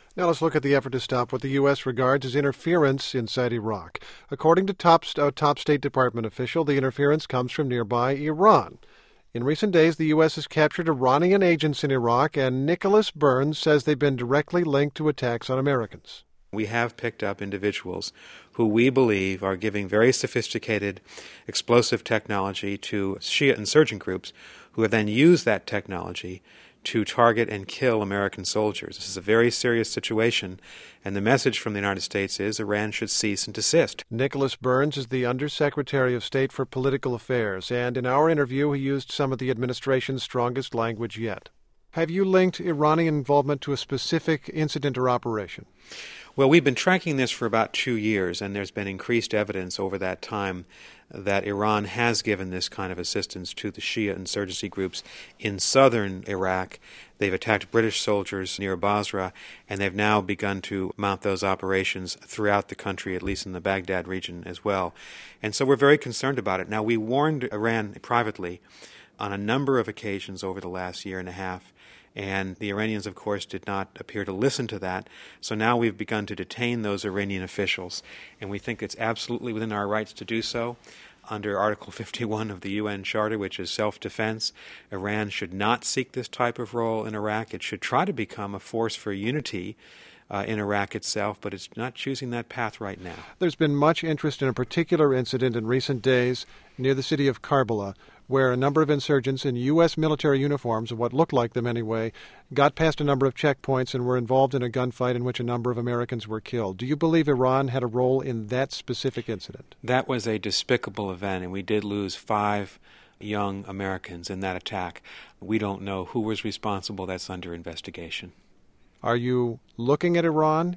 Now let's look at the effort to stop what the U.S. regards as interference inside Iraq. According to a top State Department official, the interference comes from nearby Iran. In recent days, the U.S. has captured Iranian agents in Iraq, and Nicholas Burns says they've been directly linked to attacks on Americans. We have picked up individuals who we believe are giving very sophisticated explosive technology to Shia insurgent groups who have then used that technology to target and kill American soldiers. This is a very serious situation, and the message from the United States is Iran should cease and desist. Nicholas Burns is the Undersecretary of State for Political Affairs, and in our interview he used some of the administration's strongest language yet. Have you linked Iranian involvement to a specific incident or operation? Well, we've been tracking this for about 2 years, and there's been increased evidence over that time that Iran has given this kind of assistance to the Shia insurgency groups in southern Iraq. They've attacked British soldiers near Basra, and they've now begun to mount those operations throughout the country, at least in the Baghdad region as well. And so we're very concerned about it. Now, we warned Iran privately on a number of occasions over the last year and a half, and the Iranians, of course, did not appear to listen to that. So now we've begun to detain those Iranian officials, and we think it's absolutely within our rights to do so. Under Article 51 of the UN Charter, which is self-defense, Iran should not seek this type of role in Iraq. It should try to become a force for unity in Iraq itself, but it's not choosing that path right now. There's been much interest in a particular incident in recent days near the city of Karbala, where a number of insurgents in U.S. military uniforms, or what looked like them anyway, got past a number of checkpoints and were involved in a gunfight in which a number of Americans were killed. Do you believe Iran had a role in that specific incident? That was a despicable event, and we did lose 5 young Americans in that attack. We don't know who was responsible. That's under investigation. Are you looking at Iran?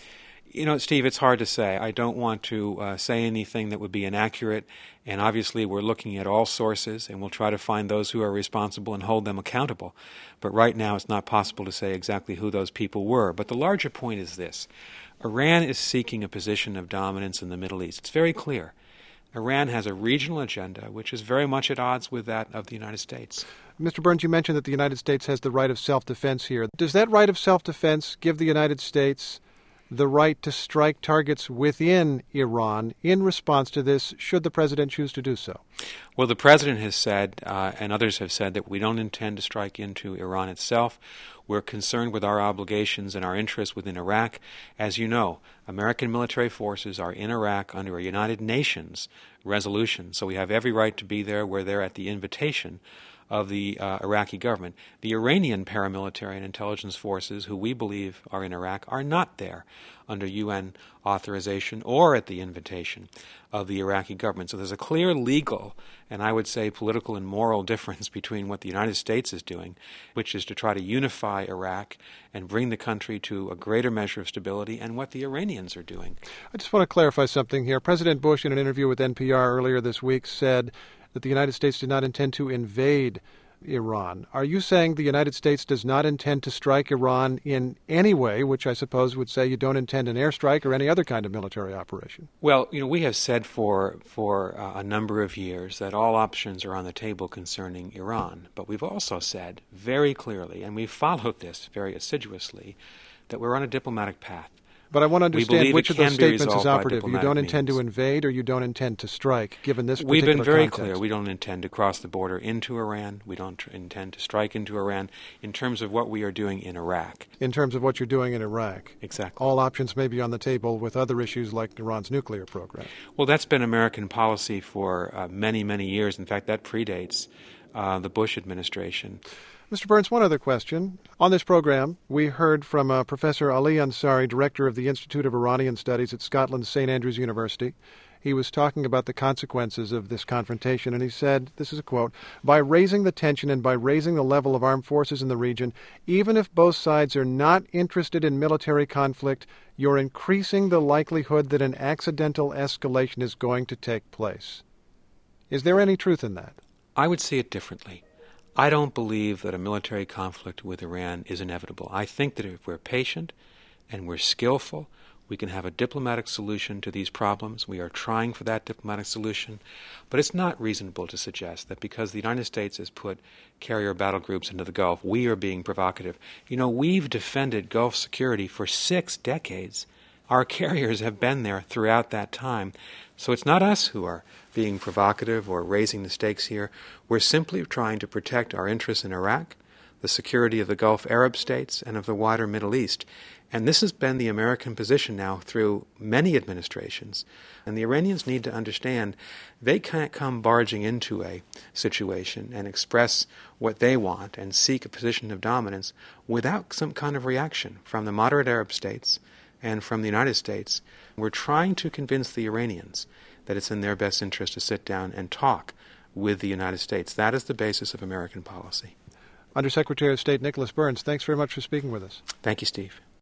You know, Steve, it's hard to say. I don't want to say anything that would be inaccurate, and obviously we're looking at all sources, and we'll try to find those who are responsible and hold them accountable. But right now it's not possible to say exactly who those people were. But the larger point is this. Iran is seeking a position of dominance in the Middle East. It's very clear. Iran has a regional agenda which is very much at odds with that of the United States. Mr. Burns, you mentioned that the United States has the right of self-defense here. Does that right of self-defense give the United States the right to strike targets within Iran in response to this, should the president choose to do so? Well, the president has said, and others have said, that we don't intend to strike into Iran itself. We're concerned with our obligations and our interests within Iraq. As you know, American military forces are in Iraq under a United Nations resolution, so we have every right to be there. We're there at the invitation of the Iraqi government. The Iranian paramilitary and intelligence forces, who we believe are in Iraq, are not there under UN authorization or at the invitation of the Iraqi government. So there's a clear legal and I would say political and moral difference between what the United States is doing, which is to try to unify Iraq and bring the country to a greater measure of stability, and what the Iranians are doing. I just want to clarify something here. President Bush, in an interview with NPR earlier this week, said that the United States did not intend to invade Iran. Are you saying the United States does not intend to strike Iran in any way, which I suppose would say you don't intend an airstrike or any other kind of military operation? Well, we have said for a number of years that all options are on the table concerning Iran. But we've also said very clearly, and we've followed this very assiduously, that we're on a diplomatic path. But I want to understand which of those statements is operative. You don't intend to invade or you don't intend to strike, given this particular context. We've been very context. clear. We don't intend to cross the border into Iran. We don't intend to strike into Iran in terms of what we are doing in Iraq. In terms of what you're doing in Iraq. Exactly. All options may be on the table with other issues like Iran's nuclear program. Well, that's been American policy for many, many years. In fact, that predates the Bush administration. Mr. Burns, one other question. On this program, we heard from Professor Ali Ansari, director of the Institute of Iranian Studies at Scotland's St. Andrews University. He was talking about the consequences of this confrontation, and he said, this is a quote, "By raising the tension and by raising the level of armed forces in the region, even if both sides are not interested in military conflict, you're increasing the likelihood that an accidental escalation is going to take place." Is there any truth in that? I would see it differently. I don't believe that a military conflict with Iran is inevitable. I think that if we're patient and we're skillful, We can have a diplomatic solution to these problems. We are trying for that diplomatic solution. But it's not reasonable to suggest that because the United States has put carrier battle groups into the Gulf, we are being provocative. You know, we've defended Gulf security for 6 decades. Our carriers have been there throughout that time. So it's not us who are being provocative or raising the stakes here. We're simply trying to protect our interests in Iraq, the security of the Gulf Arab states, and of the wider Middle East. And this has been the American position now through many administrations. And the Iranians need to understand they can't come barging into a situation and express what they want and seek a position of dominance without some kind of reaction from the moderate Arab states and from the United States. We're trying to convince the Iranians that it's in their best interest to sit down and talk with the United States. That is the basis of American policy. Undersecretary of State Nicholas Burns, thanks very much for speaking with us. Thank you, Steve.